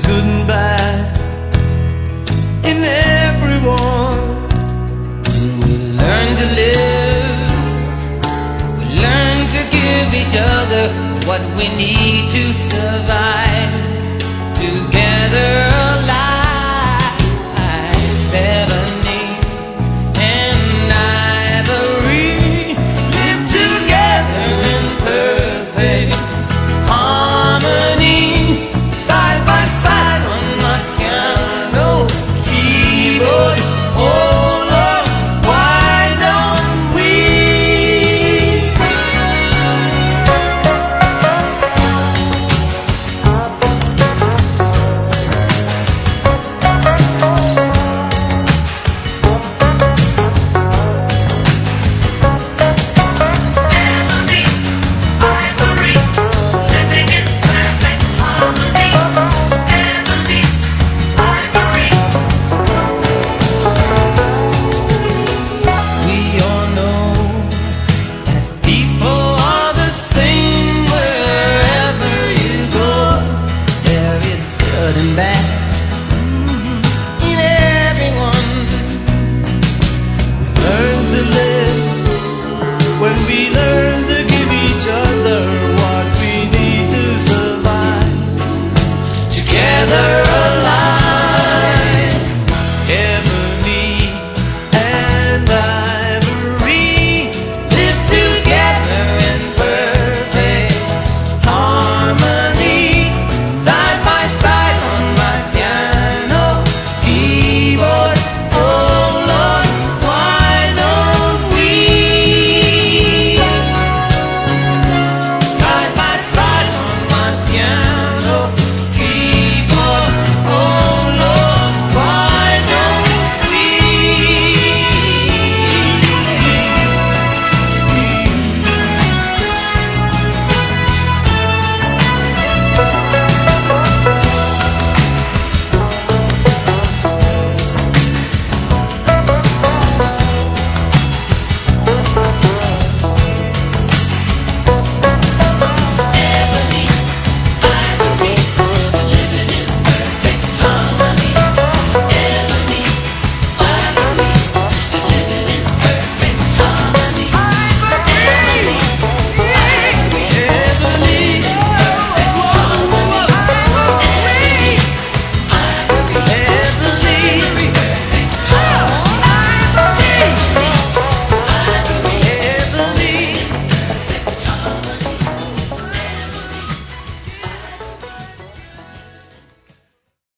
good and bad in everyone. We learn to live, we learn to give each other what we need to survive. Together alive, Ebony and Ivory live together in perfect harmony, side by side on the piano keyboard. Oh Lord, why don't we? And bad in everyone. We learn to live when we learn to give each other what we need to survive. Together